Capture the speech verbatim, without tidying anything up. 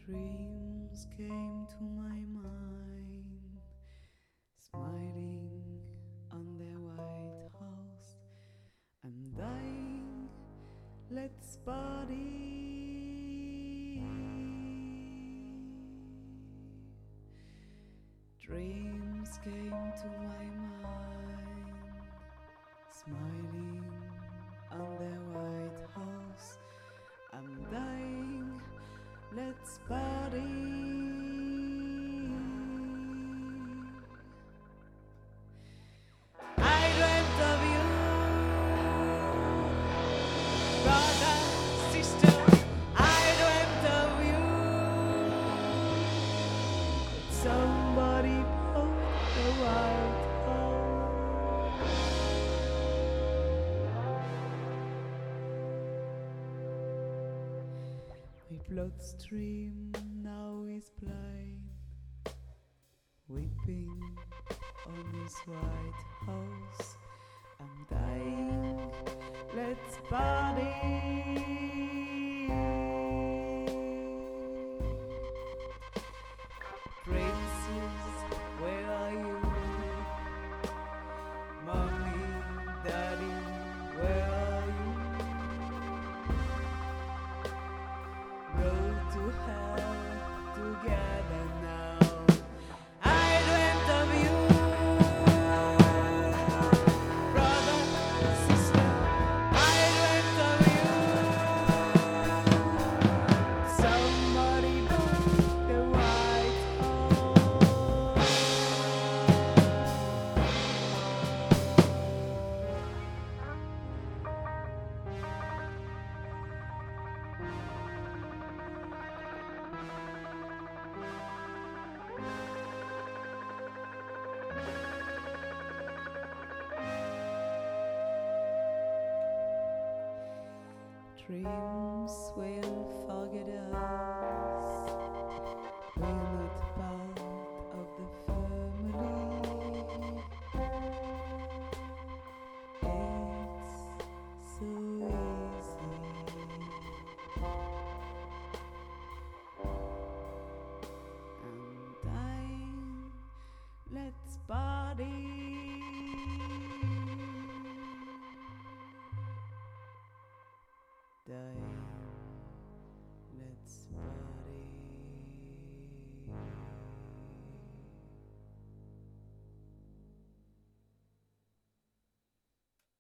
Dreams came to my mind, smiling on their white house. I'm dying, let's party. Dreams came to my mind, smiling on their white house. I'm dying, let's party. I dreamt of you, brother, sister. I dreamt of you. Somebody broke the white hole. My bloodstream now is blind, weeping on his white house. I'm dying, let's party. Princess, where are you? Mommy, daddy, where are you? Go to hell together now. I dreamt of you, brother, sister. I dreamt of you. Somebody broke the white hole. Dreams will forget us.